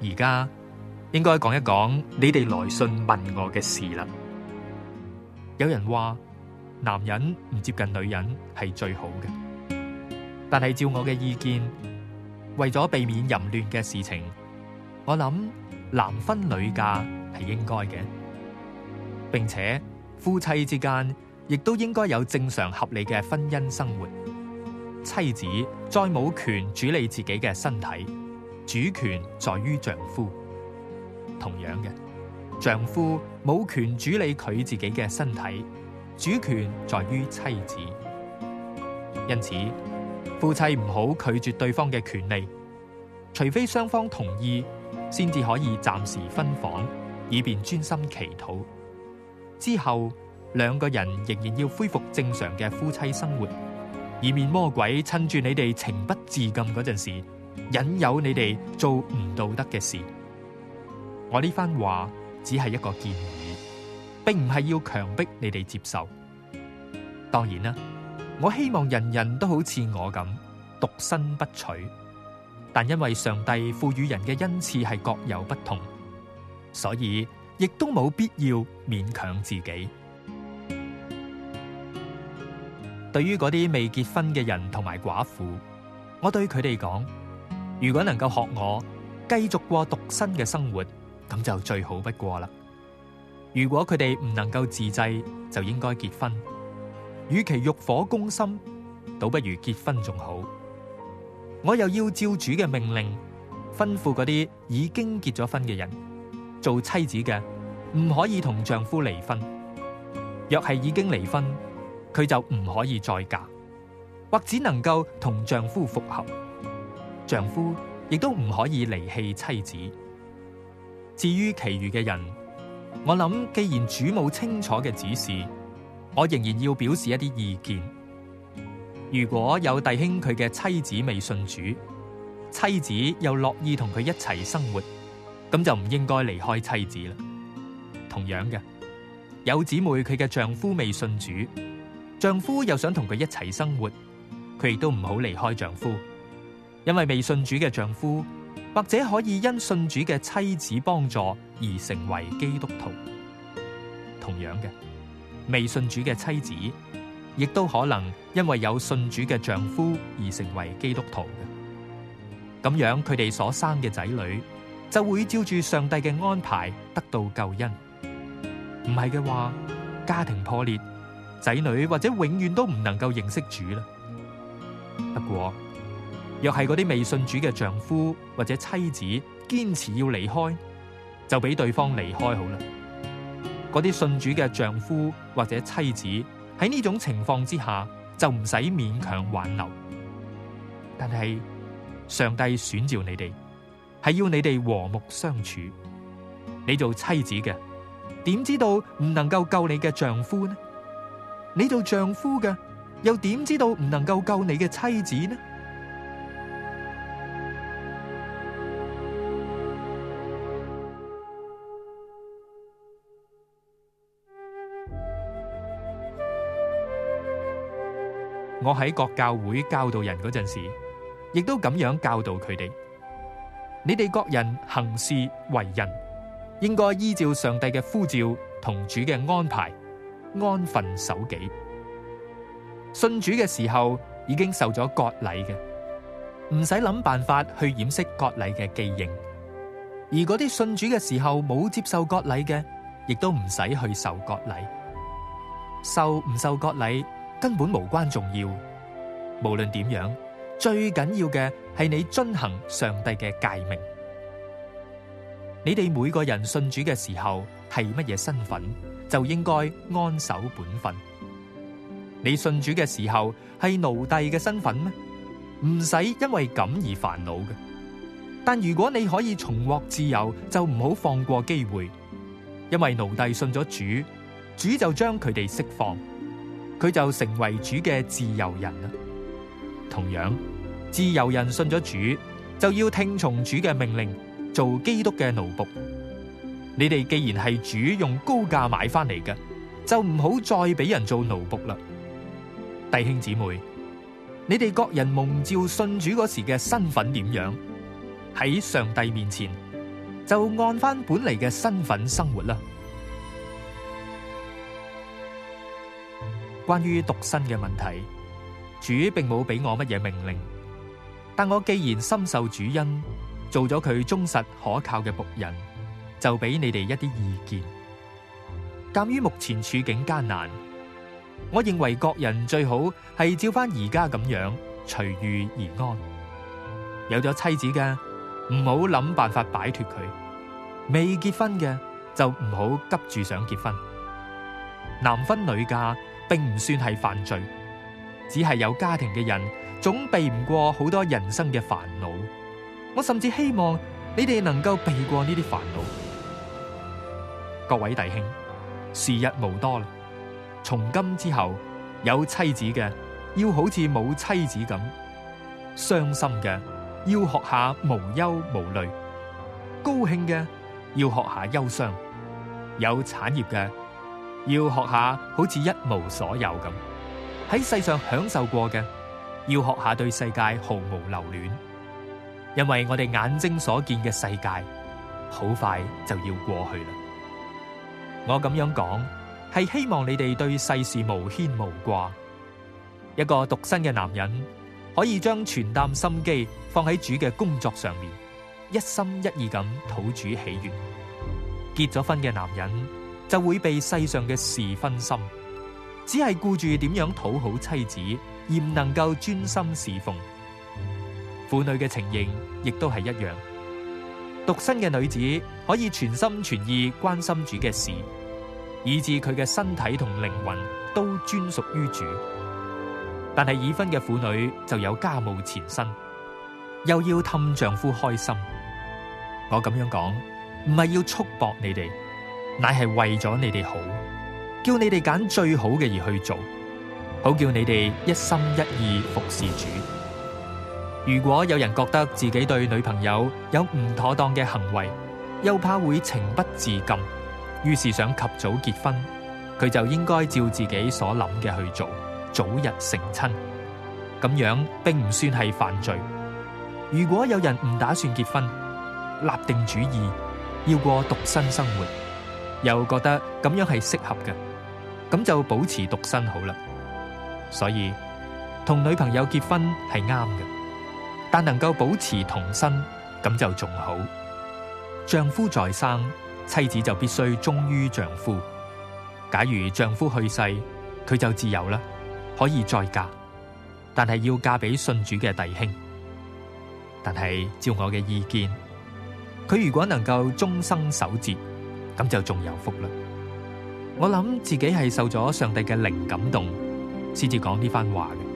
而家應該講一講你哋來信問我嘅事啦。有人話男人唔接近女人係最好嘅，但係照我嘅意見，為咗避免淫亂嘅事情，我諗男婚女嫁係應該嘅，並且夫妻之間亦都應該有正常合理嘅婚姻生活。妻子再冇權主理自己嘅身體，主權在於丈夫。同樣嘅，丈夫冇權主理佢自己嘅身體，主權在於妻子。因此，夫妻唔好拒絕對方嘅權利，除非雙方同意，先至可以暫時分房，以便專心祈禱。之後，兩個人仍然要恢復正常嘅夫妻生活，以免魔鬼趁住你哋情不自禁嗰陣時，引誘你哋做唔道德嘅事。我呢番話只係一個建議，並唔係要強迫你哋接受。當然啦，我希望人人都好似我咁獨身不娶，但因為上帝賦予人嘅恩賜係各有不同，所以亦都冇必要勉強自己。對於嗰啲未結婚嘅人同埋寡婦，我對佢哋講：如果能夠學我，繼續過獨身嘅生活，咁就最好不過啦。如果佢哋唔能夠自制，就應該結婚。與其欲火攻心，倒不如結婚仲好。我又要照主嘅命令，吩咐嗰啲已經結咗婚嘅人，做妻子嘅唔可以同丈夫離婚。若係已經離婚，佢就唔可以再嫁，或只能夠同丈夫復合。丈夫亦都唔可以離棄妻子。至於其餘嘅人，我諗既然主冇清楚嘅指示，我仍然要表示一啲意見。如果有弟兄佢嘅妻子未信主，妻子又樂意同佢一齊生活，咁就唔應該離開妻子啦。同樣嘅，有姊妹佢嘅丈夫未信主，丈夫又想同佢一齊生活，佢亦都唔好離開丈夫，因為未信主嘅丈夫或者可以因信主嘅妻子幫助而成為基督徒。同樣嘅，未信主嘅妻子亦都可能因為有信主嘅丈夫而成為基督徒嘅。咁樣佢哋所生嘅仔女就會照住上帝嘅安排得到救恩。唔係嘅話，家庭破裂，仔女或者永遠都唔能夠認識主啦。不過，若係嗰啲未信主嘅丈夫或者妻子堅持要離開，就俾對方離開好啦。嗰啲信主嘅丈夫或者妻子喺呢種情況之下，就唔使勉強挽留。但係上帝選召你哋，係要你哋和睦相處。你做妻子嘅，點知道唔能夠救你嘅丈夫呢？你做丈夫嘅，又點知道唔能夠救你嘅妻子呢？我喺各教會教導人嗰陣時，亦都咁樣教導佢哋：你哋各人行事為人，應該依照上帝嘅呼召同主嘅安排，安分守己。信主嘅時候已經受咗割禮嘅，唔使諗辦法去掩飾割禮嘅記認；而嗰啲信主嘅時候冇接受割禮嘅，亦都唔使去受割禮。受唔受割禮根本無關重要，無論點樣，最緊要嘅係你遵行上帝嘅誡命。你哋每個人信主嘅時候係乜嘢身份，就應該安守本分。你信主嘅時候係奴隸嘅身份咩？唔使因為咁而煩惱嘅。但如果你可以重獲自由，就唔好放過機會，因為奴隸信咗主，主就將佢哋釋放。佢就成為主嘅自由人啦。同樣，自由人信咗主，就要聽從主嘅命令，做基督嘅奴僕。你哋既然係主用高價買翻嚟嘅，就唔好再俾人做奴僕啦。弟兄姊妹，你哋各人蒙召信主嗰時嘅身份點樣？喺上帝面前， 就按翻本嚟嘅身份生活啦。關於獨身嘅問題，主並冇俾我乜嘢命令，但我既然深受主恩，做咗佢忠實可靠嘅僕人，就俾你哋一啲意見。鑒於目前處境艱難，我認為各人最好係照翻而家咁樣隨遇而安。有咗妻子嘅，唔好諗辦法擺脫佢；未結婚嘅就唔好急住想結婚。男婚女嫁並唔算係犯罪，只係有家庭嘅人總避唔過好多人生嘅煩惱。我甚至希望你哋能夠避過呢啲煩惱。各位弟兄，時日無多啦，從今之後有妻子嘅要好似冇妻子咁，傷心嘅要學下無憂無慮，高興嘅要學下憂傷，有產業嘅要學下好似一無所有咁，喺世上享受過嘅要學下對世界毫無留戀，因為我哋眼睛所見嘅世界好快就要過去啦。我咁樣講係希望你哋對世事無牽無掛。一個獨身嘅男人可以將全擔心機放喺主嘅工作上面，一心一意咁討主喜悅。結咗婚嘅男人就會被世上嘅事分心，只係顧住點樣討好妻子，而唔能夠專心侍奉。婦女嘅情形亦都係一樣。獨身嘅女子可以全心全意關心主嘅事，以致佢嘅身體同靈魂都專屬於主。但係已婚嘅婦女就有家務纏身，又要氹丈夫開心。我咁樣講唔係要束縛你哋，乃係為咗你哋好，叫你哋揀最好嘅而去做，好叫你哋一心一意服侍主。如果有人覺得自己對女朋友有唔妥當嘅行為，又怕會情不自禁，於是想及早結婚，佢就應該照自己所諗嘅去做，早日成親。咁樣並唔算係犯罪。如果有人唔打算結婚，立定主意要過獨身生活，又覺得咁樣係適合嘅，咁就保持獨身好啦。所以同女朋友結婚係啱嘅，但能夠保持童身咁就仲好。丈夫在生，妻子就必須忠於丈夫。假如丈夫去世，佢就自由啦，可以再嫁，但係要嫁俾信主嘅弟兄。但係照我嘅意見，佢如果能夠終生守節，咁就仲有福啦。我諗自己係受咗上帝嘅靈感動，先至講呢番話嘅。